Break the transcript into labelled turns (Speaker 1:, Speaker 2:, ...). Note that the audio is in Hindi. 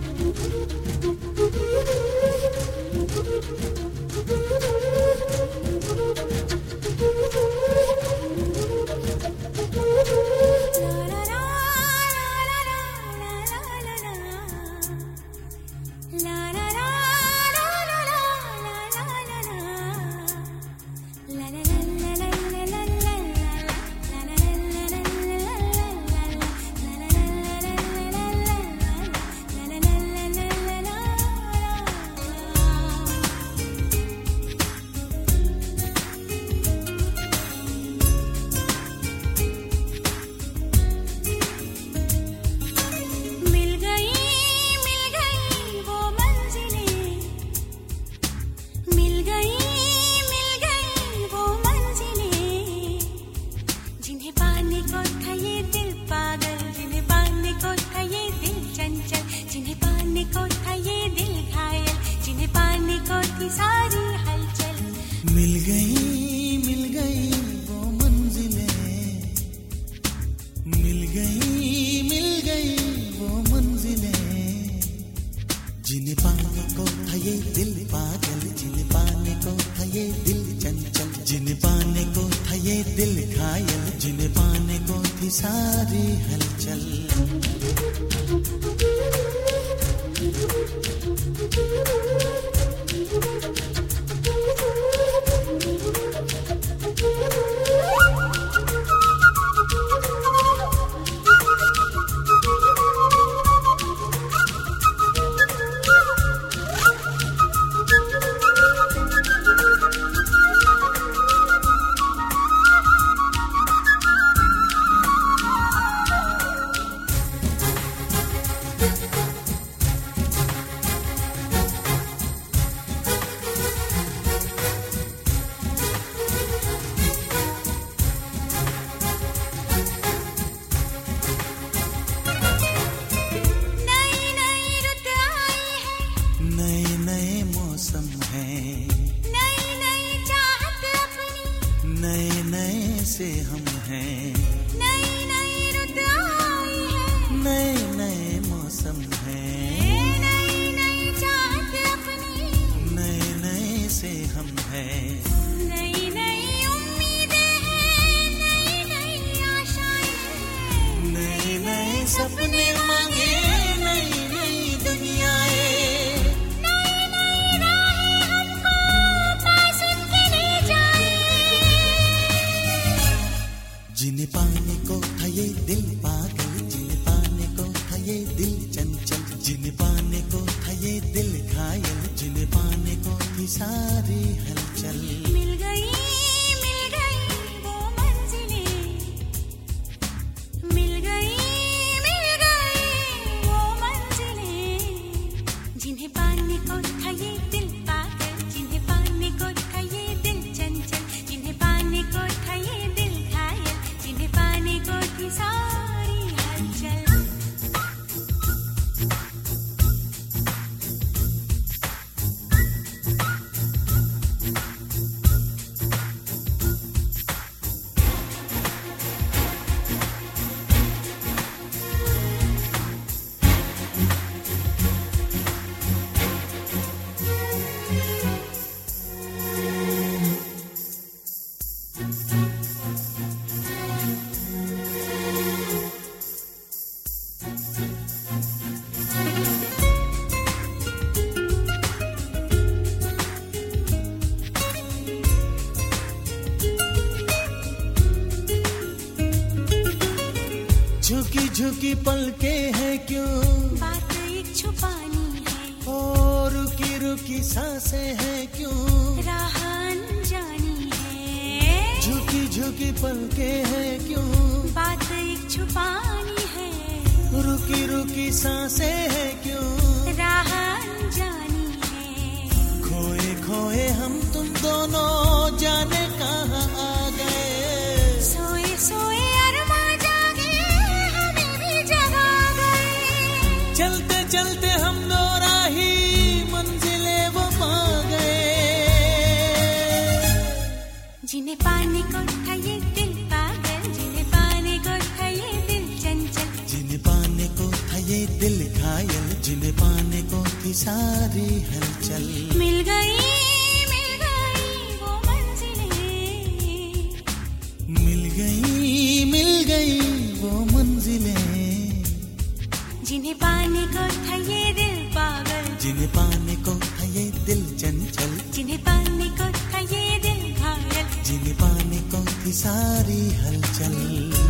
Speaker 1: झुकी पलके हैं क्यों,
Speaker 2: बात एक छुपानी है।
Speaker 1: ओ रुकी रुकी सांसें हैं क्यों,
Speaker 2: राह अनजानी है।
Speaker 1: झुकी झुकी पलके हैं क्यों,
Speaker 2: बात एक छुपानी है।
Speaker 1: रुकी रुकी सांसें हैं क्यों,
Speaker 2: राह अनजानी है।
Speaker 1: खोए खोए हम तुम दोनों जाने कहाँ आ गए।
Speaker 2: सोए सोए
Speaker 1: चलते चलते हम दो राही मंजिले वो पा गए।
Speaker 2: जिन्हें पाने को था ये दिल पागल, जिन्हें पाने को था ये दिल चंचल,
Speaker 1: जिन्हें पाने को था ये दिल घायल, जिन्हें पाने को थी सारी हलचल।
Speaker 2: मिल गई वो मंजिलें,
Speaker 1: मिल गई वो मंजिलें,
Speaker 2: जिन्हें पाने को था ये दिल पागल,
Speaker 1: जिन्हें पाने को था ये दिल चंचल,
Speaker 2: जिन्हें पाने को था ये दिल घायल,
Speaker 1: जिन्हें पाने को थी सारी हलचल।